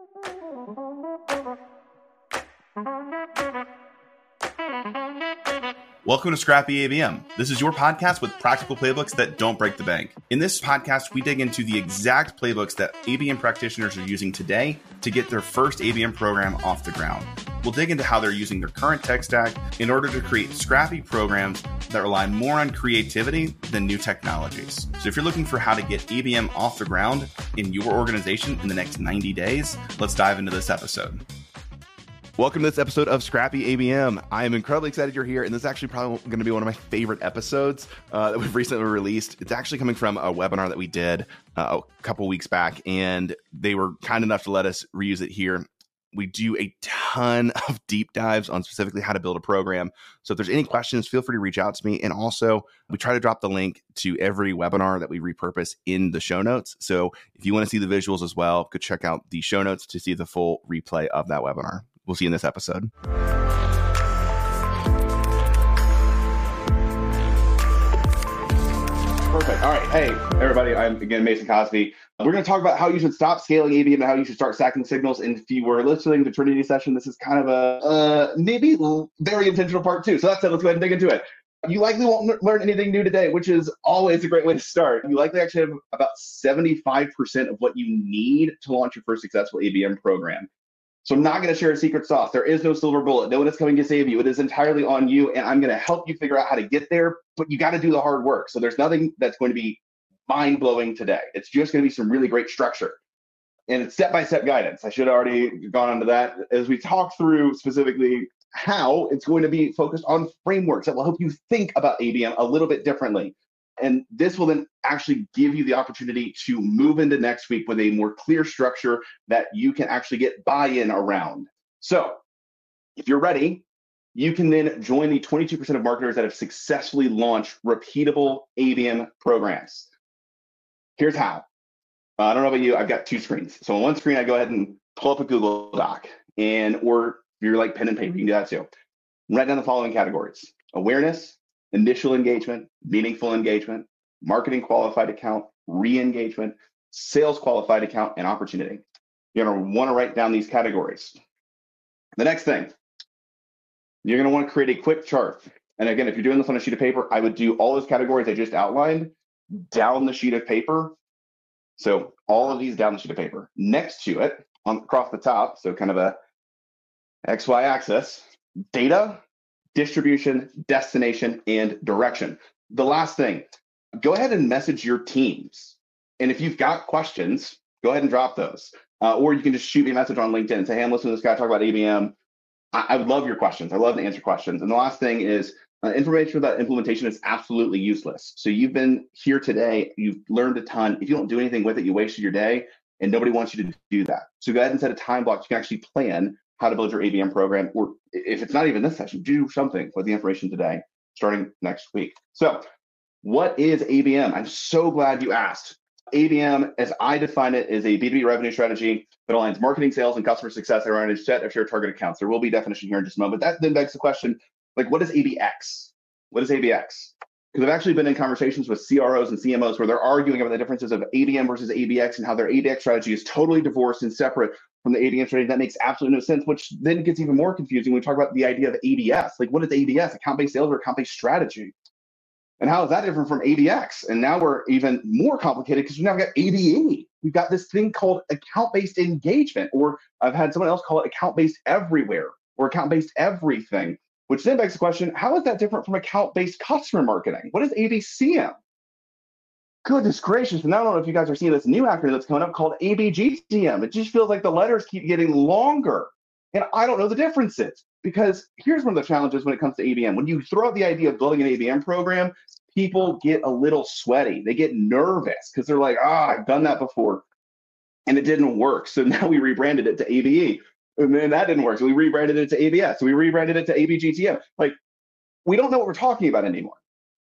Welcome to Scrappy ABM. This is your podcast with practical playbooks that don't break the bank. In this podcast, we dig into the exact playbooks that ABM practitioners are using today to get their first ABM program off the ground. We'll dig into how they're using their current tech stack in order to create scrappy programs that rely more on creativity than new technologies. So if you're looking for how to get ABM off the ground in your organization in the next 90 days, let's dive into this episode. Welcome to this episode of Scrappy ABM. I am incredibly excited you're here, and this is actually probably going to be one of my favorite episodes that we've recently released. It's actually coming from a webinar that we did a couple weeks back, and they were kind enough to let us reuse it here. We do a ton of deep dives on specifically how to build a program. So if there's any questions, feel free to reach out to me. And also, we try to drop the link to every webinar that we repurpose in the show notes. So if you want to see the visuals as well, go check out the show notes to see the full replay of that webinar. We'll see you in this episode. Perfect. All right. Hey, everybody. I'm, again, Mason Cosby. We're going to talk about how you should stop scaling ABM and how you should start stacking signals. And if you were listening to the Trinity session, this is kind of a maybe very intentional part two. So that's it. Let's go ahead and dig into it. You likely won't learn anything new today, which is always a great way to start. You likely actually have about 75% of what you need to launch your first successful ABM program. So I'm not going to share a secret sauce. There is no silver bullet. No one is coming to save you. It is entirely on you, and I'm going to help you figure out how to get there, but you got to do the hard work. So there's nothing that's going to be mind-blowing today. It's just going to be some really great structure. And it's step-by-step guidance. I should have already gone on to that as we talk through specifically how it's going to be focused on frameworks that will help you think about ABM a little bit differently. And this will then actually give you the opportunity to move into next week with a more clear structure that you can actually get buy-in around. So if you're ready, you can then join the 22% of marketers that have successfully launched repeatable ABM programs. Here's how. I don't know about you, I've got two screens. So on one screen, I go ahead and pull up a Google Doc, or if you're like pen and paper, you can do that too. Write down the following categories: awareness, initial engagement, meaningful engagement, marketing qualified account, re-engagement, sales qualified account, and opportunity. You're going to want to write down these categories. The next thing, you're going to want to create a quick chart. And again, if you're doing this on a sheet of paper, I would do all those categories I just outlined down the sheet of paper. So all of these down the sheet of paper. Next to it, across the top, so kind of a XY axis, data, distribution, destination, and direction. The last thing, go ahead and message your teams. And if you've got questions, go ahead and drop those. Or you can just shoot me a message on LinkedIn and say, hey, I'm listening to this guy talk about ABM. I would love your questions. I love to answer questions. And the last thing is information without implementation is absolutely useless. So you've been here today, you've learned a ton. If you don't do anything with it, you wasted your day, and nobody wants you to do that. So go ahead and set a time block. You can actually plan how to build your ABM program, or if it's not even this session, do something with the information today, starting next week. So what is ABM? I'm so glad you asked. ABM, as I define it, is a B2B revenue strategy that aligns marketing, sales, and customer success around a set of shared target accounts. There will be definition here in just a moment. That then begs the question, like, what is ABX? What is ABX? Because I've actually been in conversations with CROs and CMOs where they're arguing about the differences of ABM versus ABX and how their ABX strategy is totally divorced and separate from the ABM strategy. That makes absolutely no sense, which then gets even more confusing when we talk about the idea of ABS. Like, what is ABS? Account-based sales or account-based strategy? And how is that different from ABX? And now we're even more complicated because we've now got ABE. We've got this thing called account-based engagement, or I've had someone else call it account-based everywhere or account-based everything, which then begs the question, how is that different from account-based customer marketing? What is ABCM? Goodness gracious. And I don't know if you guys are seeing this new acronym that's coming up called ABGTM. It just feels like the letters keep getting longer. And I don't know the differences, because here's one of the challenges when it comes to ABM. When you throw out the idea of building an ABM program, people get a little sweaty. They get nervous because they're like, I've done that before and it didn't work. So now we rebranded it to ABE. And then that didn't work. So we rebranded it to ABS. So we rebranded it to ABGTM. Like, we don't know what we're talking about anymore.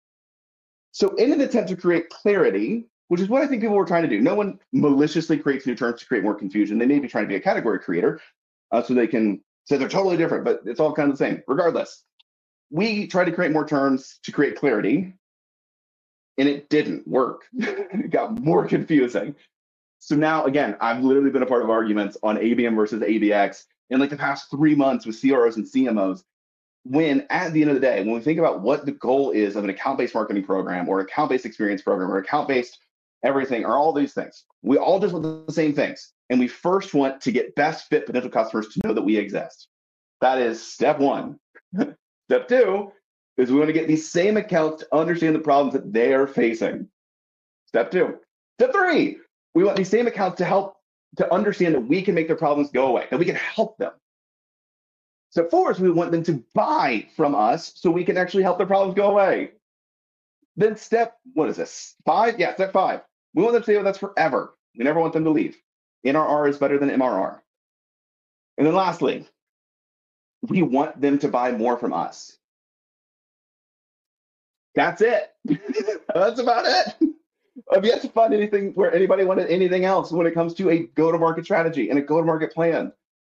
So in an attempt to create clarity, which is what I think people were trying to do, no one maliciously creates new terms to create more confusion. They may be trying to be a category creator so they can say they're totally different, but it's all kind of the same. Regardless, we tried to create more terms to create clarity, and it didn't work. It got more confusing. So now, again, I've literally been a part of arguments on ABM versus ABX in like the past 3 months with CROs and CMOs. When at the end of the day, when we think about what the goal is of an account-based marketing program or account-based experience program or account-based everything or all these things, we all just want the same things. And we first want to get best fit potential customers to know that we exist. That is step one. Step two is we want to get these same accounts to understand the problems that they are facing. Step two. Step three, we want these same accounts to understand that we can make their problems go away, that we can help them. Step four is we want them to buy from us so we can actually help their problems go away. Then step, what is this? 5? Yeah, step 5. We want them to stay with us forever. We never want them to leave. NRR is better than MRR. And then lastly, we want them to buy more from us. That's it. That's about it. I've yet to find anything where anybody wanted anything else when it comes to a go-to-market strategy and a go-to-market plan.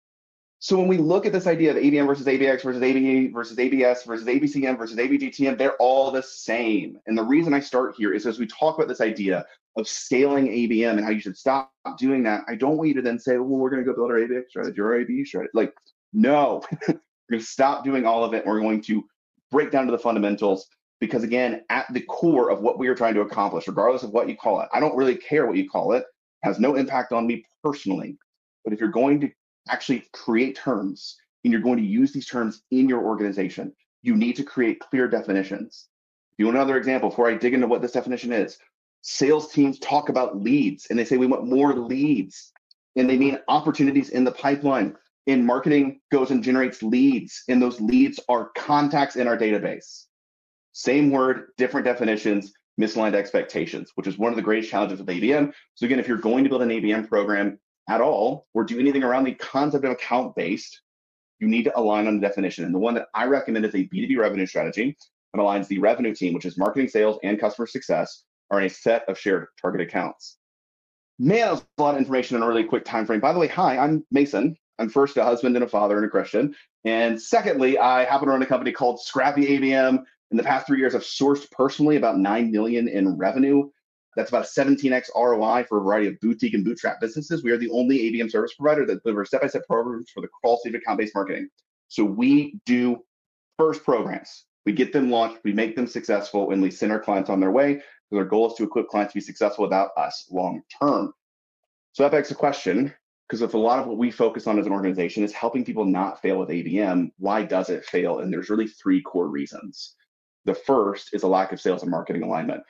So when we look at this idea of ABM versus ABX versus ABE versus ABS versus ABCM versus ABGTM, they're all the same. And the reason I start here is as we talk about this idea of scaling ABM and how you should stop doing that, I don't want you to then say, well, we're going to go build our ABX strategy or ABE strategy. Like, no, we're going to stop doing all of it. We're going to break down to the fundamentals because, again, at the core of what we are trying to accomplish, regardless of what you call it, I don't really care what you call it, has no impact on me personally. But if you're going to actually create terms and you're going to use these terms in your organization, you need to create clear definitions. If you want another example before I dig into what this definition is, sales teams talk about leads and they say we want more leads and they mean opportunities in the pipeline. And marketing goes and generates leads and those leads are contacts in our database. Same word, different definitions, misaligned expectations, which is one of the greatest challenges with ABM. So again, if you're going to build an ABM program at all, or do anything around the concept of account-based, you need to align on the definition. And the one that I recommend is a B2B revenue strategy that aligns the revenue team, which is marketing, sales, and customer success, are in a set of shared target accounts. Man, that was a lot of information in a really quick time frame. By the way, hi, I'm Mason. I'm first a husband and a father and a Christian. And secondly, I happen to run a company called Scrappy ABM. In the past 3 years, I've sourced personally about $9 million in revenue. That's about a 17x ROI for a variety of boutique and bootstrap businesses. We are the only ABM service provider that delivers step-by-step programs for the crawl stage of account-based marketing. So we do first programs. We get them launched, we make them successful, and we send our clients on their way. Because our goal is to equip clients to be successful without us long term. So that begs the question, because if a lot of what we focus on as an organization is helping people not fail with ABM, why does it fail? And there's really 3 core reasons. The first is a lack of sales and marketing alignment.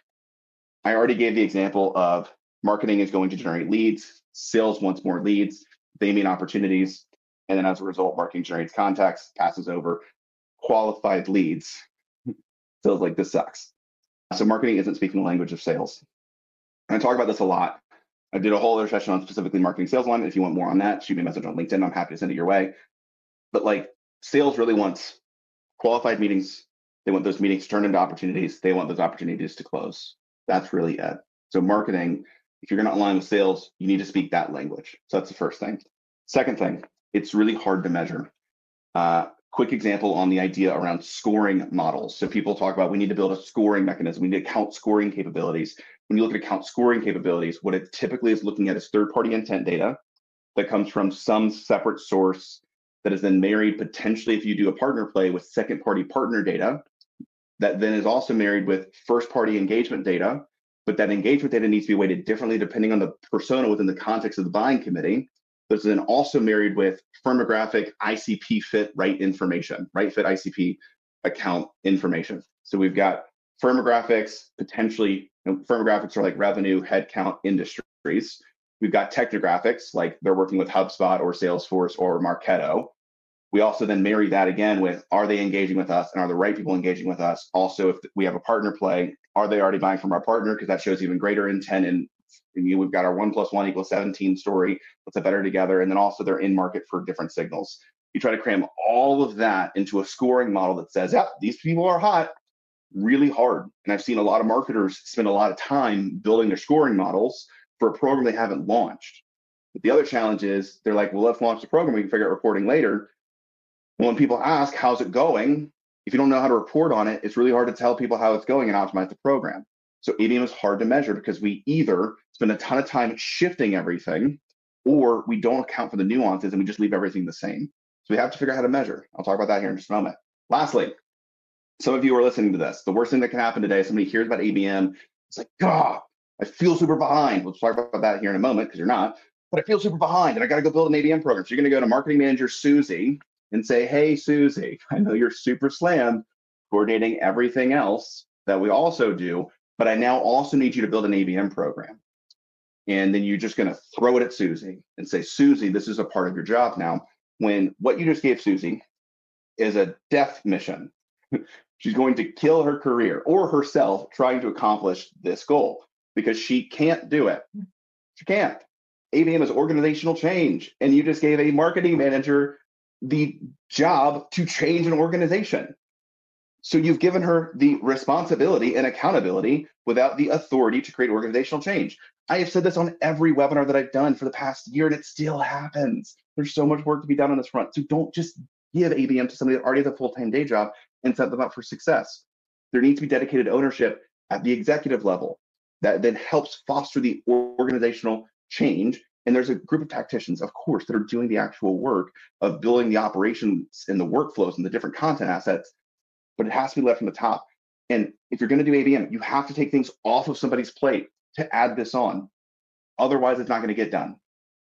I already gave the example of marketing is going to generate leads, sales wants more leads, they mean opportunities, and then as a result, marketing generates contacts, passes over qualified leads. Feels like this sucks. So marketing isn't speaking the language of sales. And I talk about this a lot. I did a whole other session on specifically marketing sales alignment. If you want more on that, shoot me a message on LinkedIn. I'm happy to send it your way. But like sales really wants qualified meetings. They want those meetings to turn into opportunities. They want those opportunities to close. That's really it. So marketing, if you're going to align with sales, you need to speak that language. So that's the first thing. Second thing, it's really hard to measure. Quick example on the idea around scoring models. So people talk about we need to build a scoring mechanism. We need account scoring capabilities. When you look at account scoring capabilities, what it typically is looking at is third-party intent data that comes from some separate source that is then married potentially, if you do a partner play, with second-party partner data that then is also married with first-party engagement data, but that engagement data needs to be weighted differently depending on the persona within the context of the buying committee. That's then also married with firmographic ICP fit right information, right fit ICP account information. So we've got firmographics, potentially, firmographics are like revenue, headcount, industries. We've got technographics, like they're working with HubSpot or Salesforce or Marketo. We also then marry that again with, are they engaging with us and are the right people engaging with us? Also, if we have a partner play, are they already buying from our partner? Because that shows even greater intent. And we've got our 1 + 1 = 17 story. Let's have better together. And then also they're in market for different signals. You try to cram all of that into a scoring model that says, yep, these people are hot, really hard. And I've seen a lot of marketers spend a lot of time building their scoring models for a program they haven't launched. But the other challenge is they're like, well, let's launch the program. We can figure out reporting later. When people ask, how's it going? If you don't know how to report on it, it's really hard to tell people how it's going and optimize the program. So ABM is hard to measure because we either spend a ton of time shifting everything, or we don't account for the nuances and we just leave everything the same. So we have to figure out how to measure. I'll talk about that here in just a moment. Lastly, some of you are listening to this. The worst thing that can happen today, somebody hears about ABM, it's like, God, I feel super behind. We'll talk about that here in a moment because you're not, but I feel super behind and I got to go build an ABM program. So you're going to go to marketing manager Susie and say, hey, Susie, I know you're super slammed coordinating everything else that we also do, but I now also need you to build an ABM program. And then you're just going to throw it at Susie and say, Susie, this is a part of your job now. When what you just gave Susie is a death mission. She's going to kill her career or herself trying to accomplish this goal because she can't do it. She can't. ABM is organizational change, and you just gave a marketing manager the job to change an organization. So you've given her the responsibility and accountability without the authority to create organizational change. I have said this on every webinar that I've done for the past year, and it still happens. There's so much work to be done on this front. So don't just give ABM to somebody that already has a full-time day job and set them up for success. There needs to be dedicated ownership at the executive level that then helps foster the organizational change. And there's a group of tacticians, of course, that are doing the actual work of building the operations and the workflows and the different content assets, but it has to be led from the top. And if you're going to do ABM, you have to take things off of somebody's plate to add this on. Otherwise, it's not going to get done.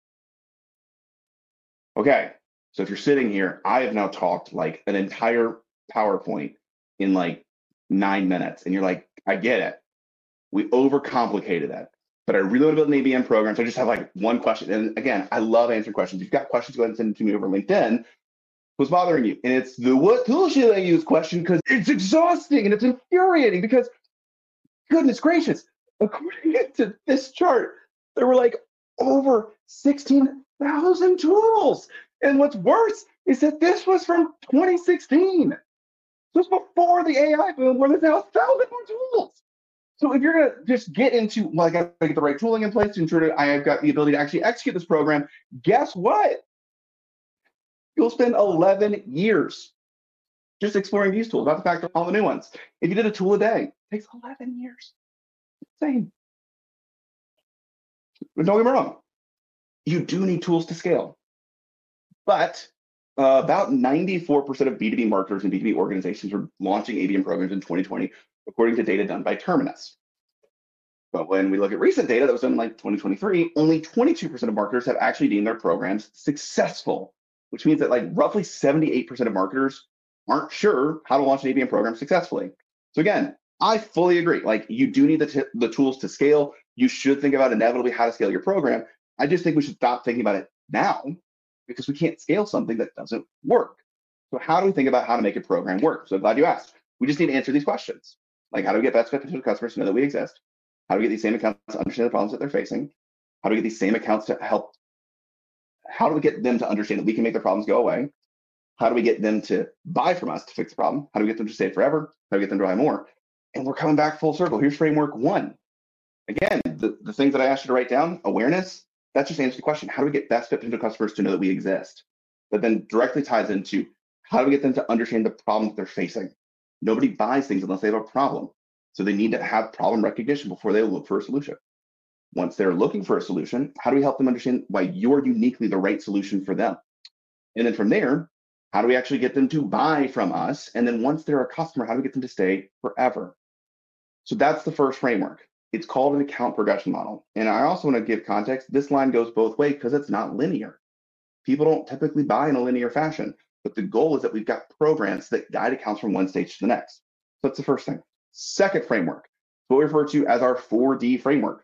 Okay, so if you're sitting here, I have now talked like an entire PowerPoint in like 9 minutes, and you're like, I get it. We overcomplicated it, but I really want to build an ABM program. So I just have like one question. And again, I love answering questions. If you've got questions, go ahead and send them to me over LinkedIn. What's bothering you? And it's the what tool should I use question, because it's exhausting and it's infuriating because, goodness gracious, according to this chart, there were like over 16,000 tools. And what's worse is that this was from 2016. This was before the AI boom, where there's now 1,000 more tools. So if you're going to just get into, well, I got to get the right tooling in place to ensure that I have got the ability to actually execute this program, guess what? You'll spend 11 years just exploring these tools, not to factor all the new ones. If you did a tool a day, it takes 11 years. Same. But don't get me wrong. You do need tools to scale. But about 94% of B2B marketers and B2B organizations are launching ABM programs in 2020, according to data done by Terminus. But when we look at recent data that was done in like 2023, only 22% of marketers have actually deemed their programs successful, which means that like roughly 78% of marketers aren't sure how to launch an ABM program successfully. So again, I fully agree. Like, you do need the tools to scale. You should think about inevitably how to scale your program. I just think we should stop thinking about it now, because we can't scale something that doesn't work. So how do we think about how to make a program work? So I'm glad you asked. We just need to answer these questions. Like, how do we get best fit potential customers to know that we exist? How do we get these same accounts to understand the problems that they're facing? How do we get these same accounts to help? How do we get them to understand that we can make their problems go away? How do we get them to buy from us to fix the problem? How do we get them to stay forever? How do we get them to buy more? And we're coming back full circle. Here's framework one. Again, the things that I asked you to write down, awareness, that just answers the question. How do we get best fit potential customers to know that we exist? But then directly ties into, how do we get them to understand the problems they're facing? Nobody buys things unless they have a problem. So they need to have problem recognition before they look for a solution. Once they're looking for a solution, how do we help them understand why you're uniquely the right solution for them? And then from there, how do we actually get them to buy from us? And then once they're a customer, how do we get them to stay forever? So that's the first framework. It's called an account progression model. And I also want to give context. This line goes both ways because it's not linear. People don't typically buy in a linear fashion, but the goal is that we've got programs that guide accounts from one stage to the next. So that's the first thing. Second framework, what we refer to as our 4D framework.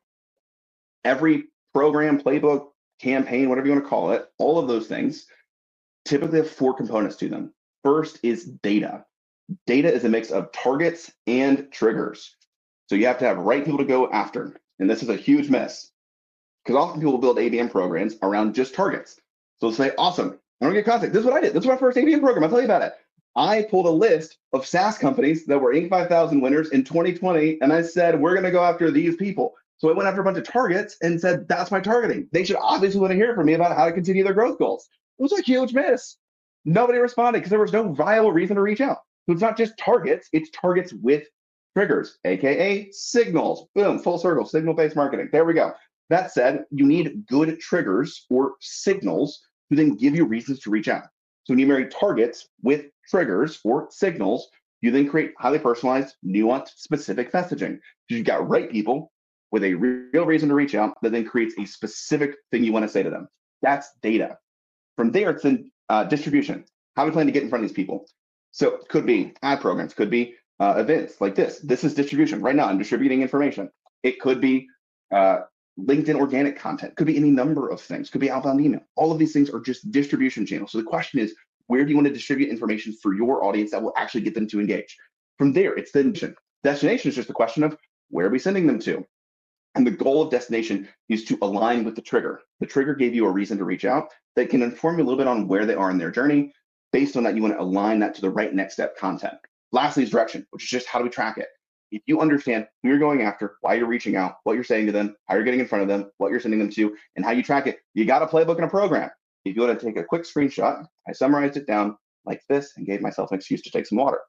Every program, playbook, campaign, whatever you want to call it, all of those things typically have 4 components to them. First is data. Data is a mix of targets and triggers. So you have to have right people to go after. And this is a huge miss, because often people build ABM programs around just targets. So they'll say, awesome, I don't get context. This is what I did. This is my first ABM program. I'll tell you about it. I pulled a list of SaaS companies that were Inc. 5000 winners in 2020, and I said, we're going to go after these people. So I went after a bunch of targets and said, that's my targeting. They should obviously want to hear from me about how to continue their growth goals. It was a huge miss. Nobody responded because there was no viable reason to reach out. So it's not just targets, it's targets with Triggers, AKA signals. Boom, full circle, signal-based marketing. There we go. That said, you need good triggers or signals to then give you reasons to reach out. So when you marry targets with triggers or signals, you then create highly personalized, nuanced, specific messaging. Because you've got right people with a real reason to reach out that then creates a specific thing you want to say to them. That's data. From there, it's in distribution. How do we plan to get in front of these people? So it could be ad programs, could be events like this. This is distribution. Right now, I'm distributing information. It could be LinkedIn organic content, could be any number of things, could be outbound email. All of these things are just distribution channels. So the question is, where do you want to distribute information for your audience that will actually get them to engage? From there, it's the destination is just the question of where are we sending them to? And the goal of destination is to align with the trigger. The trigger gave you a reason to reach out that can inform you a little bit on where they are in their journey. Based on that, you want to align that to the right next step content. Lastly is direction, which is just how do we track it? If you understand who you're going after, why you're reaching out, what you're saying to them, how you're getting in front of them, what you're sending them to, and how you track it, you got a playbook and a program. If you want to take a quick screenshot, I summarized it down like this and gave myself an excuse to take some water.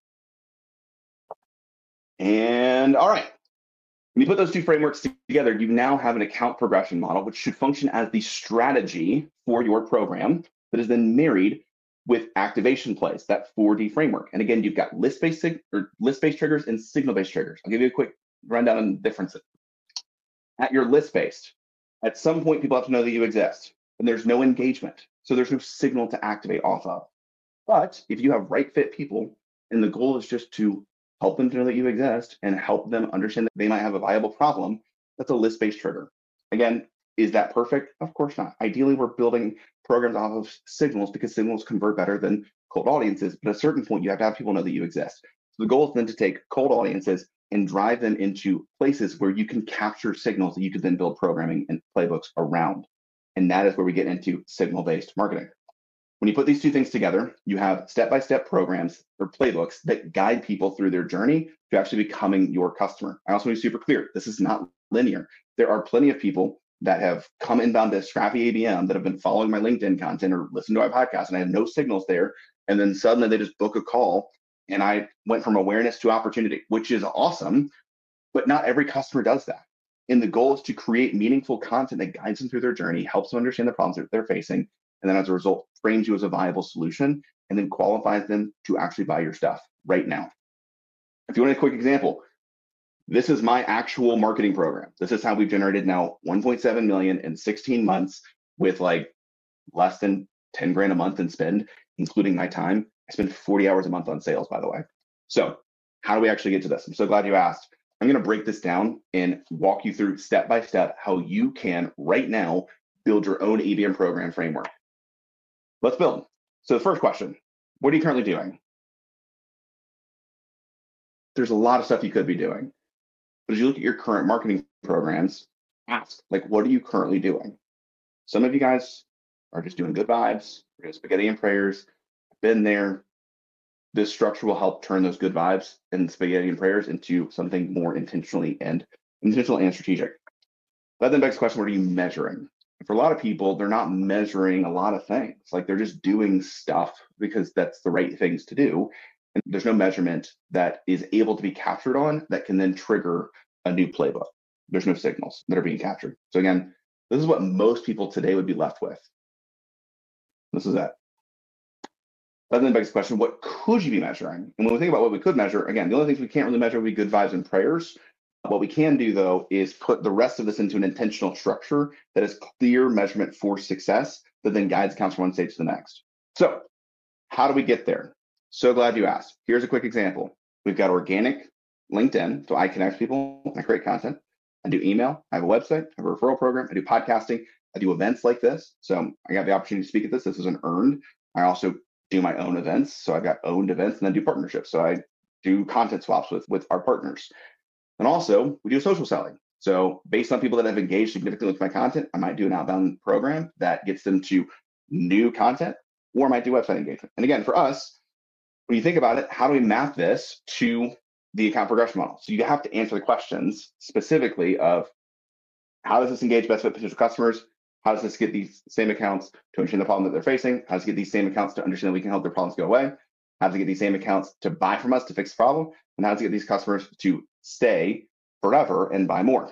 And all right, when you put those two frameworks together, you now have an account progression model, which should function as the strategy for your program that is then married with activation plays, that 4D framework. And again, you've got list-based triggers and signal-based triggers. I'll give you a quick rundown on the differences. At your list-based, at some point, people have to know that you exist, and there's no engagement. So there's no signal to activate off of. But if you have right fit people, and the goal is just to help them to know that you exist and help them understand that they might have a viable problem, that's a list-based trigger. Again, is that perfect? Of course not. Ideally, we're building programs off of signals because signals convert better than cold audiences. But at a certain point, you have to have people know that you exist. So the goal is then to take cold audiences and drive them into places where you can capture signals that you could then build programming and playbooks around. And that is where we get into signal-based marketing. When you put these two things together, you have step-by-step programs or playbooks that guide people through their journey to actually becoming your customer. I also want to be super clear. This is not linear. There are plenty of people that have come inbound to Scrappy ABM that have been following my LinkedIn content or listened to my podcast, and I have no signals there. And then suddenly they just book a call, and I went from awareness to opportunity, which is awesome, but not every customer does that. And the goal is to create meaningful content that guides them through their journey, helps them understand the problems that they're facing, and then as a result, frames you as a viable solution, and then qualifies them to actually buy your stuff right now. If you want a quick example, this is my actual marketing program. This is how we've generated now 1.7 million in 16 months with like less than 10 grand a month in spend, including my time. I spend 40 hours a month on sales, by the way. So how do we actually get to this? I'm so glad you asked. I'm going to break this down and walk you through step by step how you can right now build your own ABM program framework. Let's build. So the first question, what are you currently doing? There's a lot of stuff you could be doing. But as you look at your current marketing programs, ask, like, what are you currently doing? Some of you guys are just doing good vibes, you're doing spaghetti and prayers. Been there. This structure will help turn those good vibes and spaghetti and prayers into something more intentional and strategic. That then begs the question, what are you measuring? And for a lot of people, they're not measuring a lot of things. Like they're just doing stuff because that's the right things to do. And there's no measurement that is able to be captured on that can then trigger a new playbook. There's no signals that are being captured. So again, this is what most people today would be left with. This is it. That then begs the question, what could you be measuring? And when we think about what we could measure, again, the only things we can't really measure would be good vibes and prayers. What we can do, though, is put the rest of this into an intentional structure that is clear measurement for success that then guides accounts from one stage to the next. So how do we get there? So glad you asked. Here's a quick example. We've got organic LinkedIn. So I connect people, I create content. I do email. I have a website. I have a referral program. I do podcasting. I do events like this. So I got the opportunity to speak at this. This is an earned. I also do my own events. So I've got owned events and then do partnerships. So I do content swaps with our partners. And also we do social selling. So based on people that have engaged significantly with my content, I might do an outbound program that gets them to new content, or I might do website engagement. And again, for us, when you think about it, how do we map this to the account progression model? So you have to answer the questions specifically of how does this engage best with potential customers? How does this get these same accounts to understand the problem that they're facing? How does it get these same accounts to understand that we can help their problems go away? How does it get these same accounts to buy from us to fix the problem? And how does it get these customers to stay forever and buy more.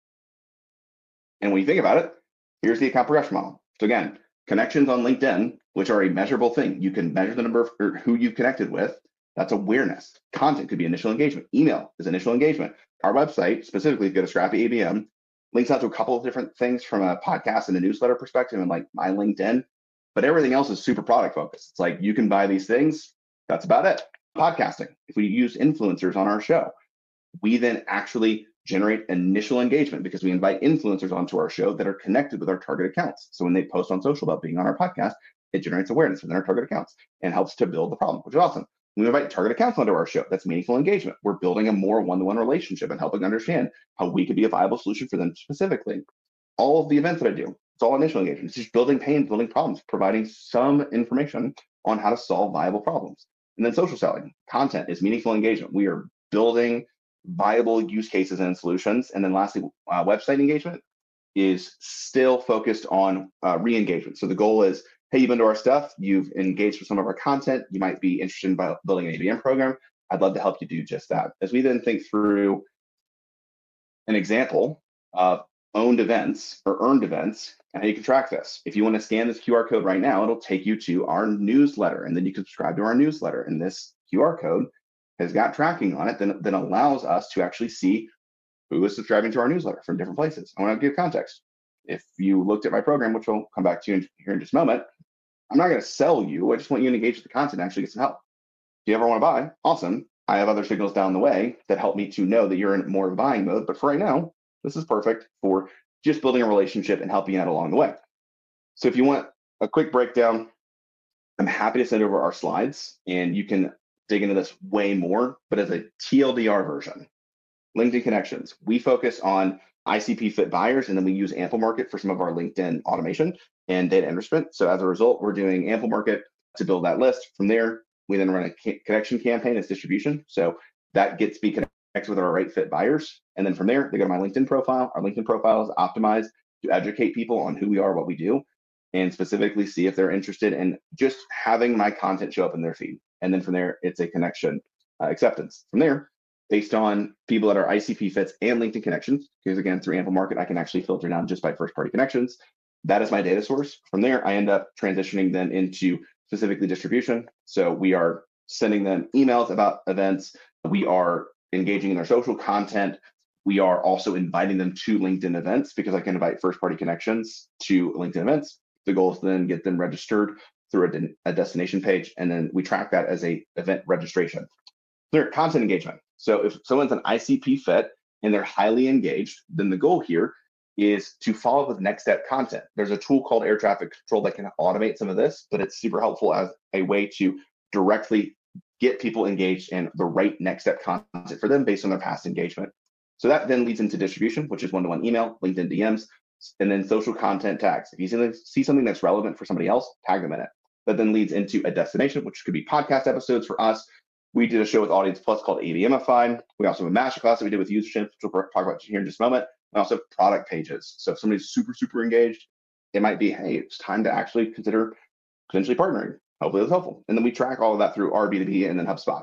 And when you think about it, here's the account progression model. So again, connections on LinkedIn, which are a measurable thing. You can measure the number of or who you've connected with. That's awareness. Content could be initial engagement. Email is initial engagement. Our website, specifically, if you go to Scrappy ABM, links out to a couple of different things from a podcast and a newsletter perspective and like my LinkedIn, but everything else is super product focused. It's like, you can buy these things. That's about it. Podcasting. If we use influencers on our show, we then actually generate initial engagement because we invite influencers onto our show that are connected with our target accounts. So when they post on social about being on our podcast, it generates awareness within our target accounts and helps to build the problem, which is awesome. When we invite target accounts onto our show, that's meaningful engagement. We're building a more one-to-one relationship and helping understand how we could be a viable solution for them specifically. All of the events that I do, it's all initial engagement. It's just building pain, building problems, providing some information on how to solve viable problems. And then social selling. Content is meaningful engagement. We are building viable use cases and solutions. And then lastly, website engagement is still focused on re-engagement. So the goal is, hey, you've been to our stuff, you've engaged with some of our content, you might be interested in building an ABM program. I'd love to help you do just that. As we then think through an example of owned events or earned events and how you can track this. If you want to scan this QR code right now, it'll take you to our newsletter, and then you can subscribe to our newsletter. And this QR code has got tracking on it that allows us to actually see who is subscribing to our newsletter from different places. I want to give context. If you looked at my program, which we'll come back to here in just a moment, I'm not going to sell you. I just want you to engage with the content and actually get some help. If you ever want to buy, awesome. I have other signals down the way that help me to know that you're in more of a buying mode. But for right now, this is perfect for just building a relationship and helping you out along the way. So if you want a quick breakdown, I'm happy to send over our slides and you can dig into this way more, but as a TLDR version. LinkedIn connections, we focus on ICP fit buyers, and then we use Ample Market for some of our LinkedIn automation and data enrichment. So as a result, we're doing Ample Market to build that list. From there, we then run a connection campaign as distribution. So that gets me connected with our right fit buyers. And then from there, they go to my LinkedIn profile. Our LinkedIn profile is optimized to educate people on who we are, what we do, and specifically see if they're interested in just having my content show up in their feed. And then from there, it's a connection acceptance. From there, based on people that are ICP fits and LinkedIn connections, because again, through Ample Market, I can actually filter down just by first-party connections. That is my data source. From there, I end up transitioning then into specifically distribution. So we are sending them emails about events. We are engaging in their social content. We are also inviting them to LinkedIn events because I can invite first-party connections to LinkedIn events. The goal is to then get them registered through a destination page, and then we track that as a event registration. Third, content engagement. So if someone's an ICP fit and they're highly engaged, then the goal here is to follow up with next step content. There's a tool called Air Traffic Control that can automate some of this, but it's super helpful as a way to directly get people engaged in the right next step content for them based on their past engagement. So that then leads into distribution, which is one-to-one email, LinkedIn DMs, and then social content tags. If you see something that's relevant for somebody else, tag them in it. That then leads into a destination, which could be podcast episodes for us. We did a show with Audience Plus called ABMified. We also have a masterclass that we did with Usership, which we'll talk about here in just a moment. And also product pages. So if somebody's super, super engaged, it might be, hey, it's time to actually consider potentially partnering. Hopefully that's helpful. And then we track all of that through our B2B and then HubSpot.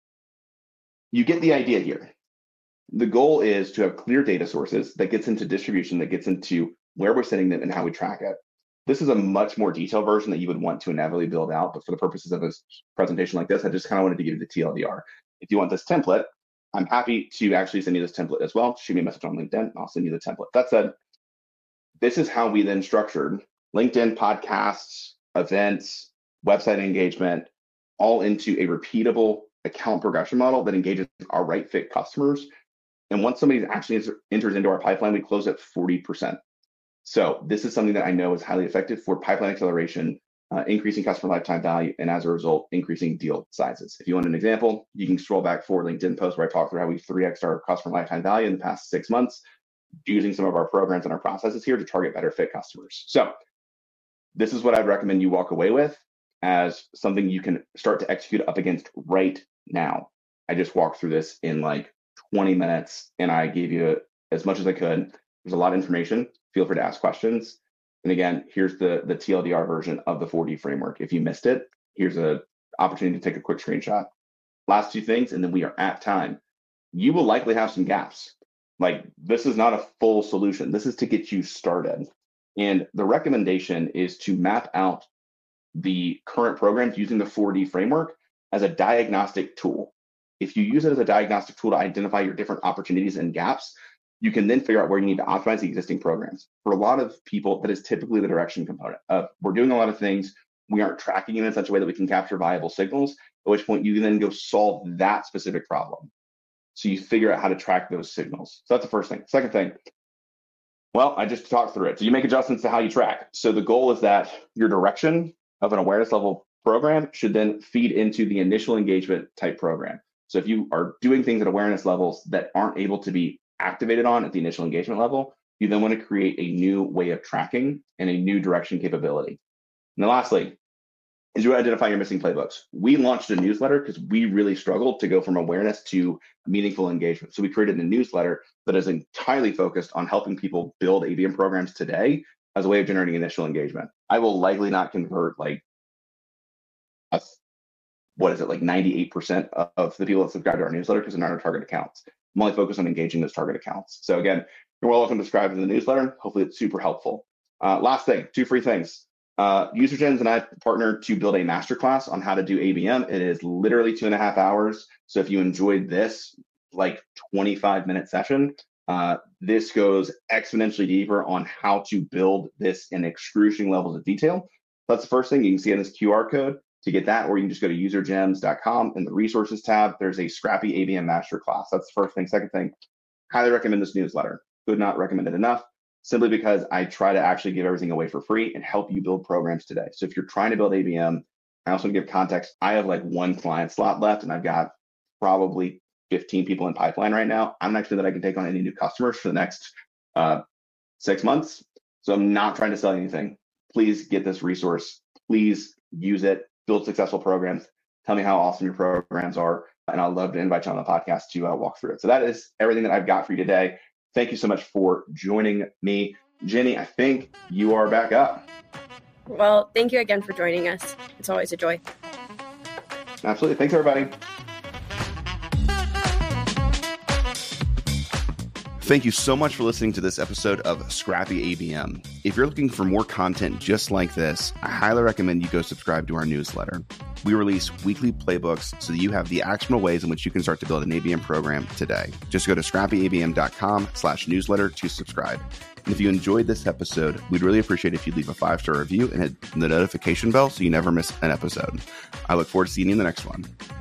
You get the idea here. The goal is to have clear data sources that gets into distribution, that gets into where we're sending them and how we track it. This is a much more detailed version that you would want to inevitably build out, but for the purposes of this presentation like this, I just kind of wanted to give you the TLDR. If you want this template, I'm happy to actually send you this template as well. Shoot me a message on LinkedIn, and I'll send you the template. That said, this is how we then structured LinkedIn podcasts, events, website engagement, all into a repeatable account progression model that engages our right fit customers. And once somebody actually enters into our pipeline, we close at 40%. So this is something that I know is highly effective for pipeline acceleration, increasing customer lifetime value, and as a result, increasing deal sizes. If you want an example, you can scroll back for LinkedIn post where I talk through how we 3x our customer lifetime value in the past 6 months, using some of our programs and our processes here to target better fit customers. So this is what I'd recommend you walk away with as something you can start to execute up against right now. I just walked through this in like 20 minutes and I gave you as much as I could. There's a lot of information. Feel free to ask questions. And again, here's the TLDR version of the 4D framework. If you missed it, here's an opportunity to take a quick screenshot. Last two things, and then we are at time. you will likely have some gaps. Like, this is not a full solution. This is to get you started. And the recommendation is to map out the current programs using the 4D framework as a diagnostic tool. If you use it as a diagnostic tool to identify your different opportunities and gaps, you can then figure out where you need to optimize the existing programs. For a lot of people, that is typically the direction component. We're doing a lot of things. We aren't tracking it in such a way that we can capture viable signals, at which point you can then go solve that specific problem. So you figure out how to track those signals. So that's the first thing. Second thing, well, I just talked through it. So you make adjustments to how you track. So the goal is that your direction of an awareness level program should then feed into the initial engagement type program. So if you are doing things at awareness levels that aren't able to be activated on at the initial engagement level, you then want to create a new way of tracking and a new direction capability. And then lastly, is you identify your missing playbooks. We launched a newsletter because we really struggled to go from awareness to meaningful engagement. So we created a newsletter that is entirely focused on helping people build ABM programs today as a way of generating initial engagement. I will likely not convert like 98% of the people that subscribe to our newsletter because they're not our target accounts. I'm only focused on engaging those target accounts. So again, you're welcome to subscribe to the newsletter. Hopefully it's super helpful. Last thing, 2 free things. UserGens and I partnered to build a masterclass on how to do ABM. It is literally 2.5 hours. So if you enjoyed this like 25-minute session, this goes exponentially deeper on how to build this in excruciating levels of detail. That's the first thing. You can see in this QR code to get that, or you can just go to usergems.com in the resources tab. There's a Scrappy ABM masterclass. That's the first thing. Second thing, highly recommend this newsletter. Could not recommend it enough, simply because I try to actually give everything away for free and help you build programs today. So if you're trying to build ABM, I also want to give context. I have like 1 client slot left, and I've got probably 15 people in pipeline right now. I'm not sure that I can take on any new customers for the next 6 months. So I'm not trying to sell anything. Please get this resource. Please use it. Build successful programs. Tell me how awesome your programs are. And I'd love to invite you on the podcast to walk through it. So that is everything that I've got for you today. Thank you so much for joining me. Jenny, I think you are back up. Well, thank you again for joining us. It's always a joy. Absolutely. Thanks, everybody. Thank you so much for listening to this episode of Scrappy ABM. If you're looking for more content just like this, I highly recommend you go subscribe to our newsletter. We release weekly playbooks so that you have the actionable ways in which you can start to build an ABM program today. Just go to scrappyabm.com/newsletter to subscribe. And if you enjoyed this episode, we'd really appreciate if you'd leave a 5-star review and hit the notification bell so you never miss an episode. I look forward to seeing you in the next one.